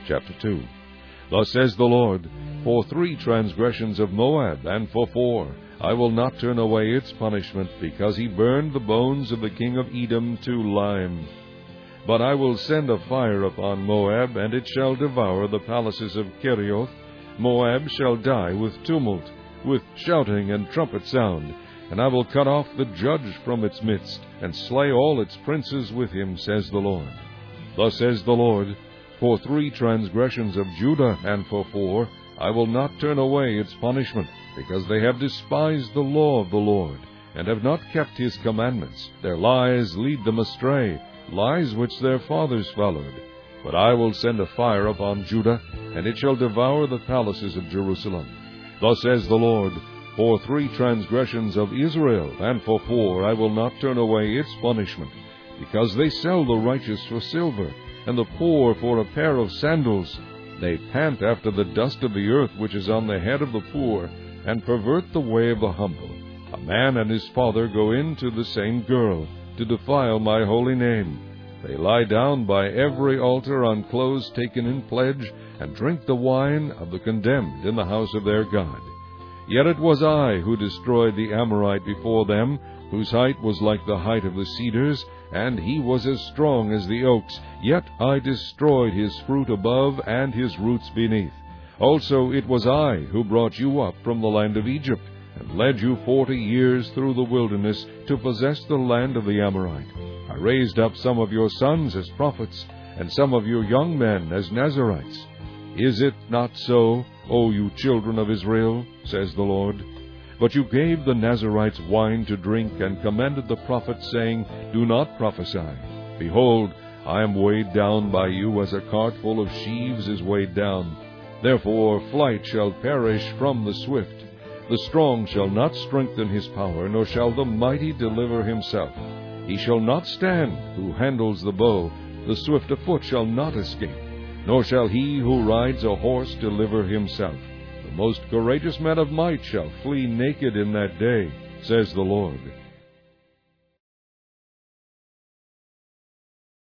Chapter 2. Thus says the Lord, For 3 transgressions of Moab, and for 4, I will not turn away its punishment, because he burned the bones of the king of Edom to lime. But I will send a fire upon Moab, and it shall devour the palaces of Kerioth. Moab shall die with tumult, with shouting and trumpet sound, and I will cut off the judge from its midst, and slay all its princes with him, says the Lord. Thus says the Lord, For 3 transgressions of Judah, and for 4, I will not turn away its punishment, because they have despised the law of the Lord, and have not kept his commandments. Their lies lead them astray, lies which their fathers followed. But I will send a fire upon Judah, and it shall devour the palaces of Jerusalem. Thus says the Lord, For 3 transgressions of Israel, and for 4, I will not turn away its punishment, because they sell the righteous for silver, and the poor for a pair of sandals. They pant after the dust of the earth which is on the head of the poor, and pervert the way of the humble. A man and his father go in to the same girl, to defile my holy name. They lie down by every altar on clothes taken in pledge, and drink the wine of the condemned in the house of their God. Yet it was I who destroyed the Amorite before them, whose height was like the height of the cedars, and he was as strong as the oaks. Yet I destroyed his fruit above, and his roots beneath. Also it was I who brought you up from the land of Egypt, and led you 40 years through the wilderness to possess the land of the Amorite. I raised up some of your sons as prophets, and some of your young men as Nazirites. Is it not so, O you children of Israel, says the Lord? But you gave the Nazirites wine to drink, and commanded the prophets, saying, Do not prophesy. Behold, I am weighed down by you, as a cart full of sheaves is weighed down. Therefore flight shall perish from the swift. The strong shall not strengthen his power, nor shall the mighty deliver himself. He shall not stand who handles the bow, the swift of foot shall not escape, nor shall he who rides a horse deliver himself. The most courageous man of might shall flee naked in that day, says the Lord.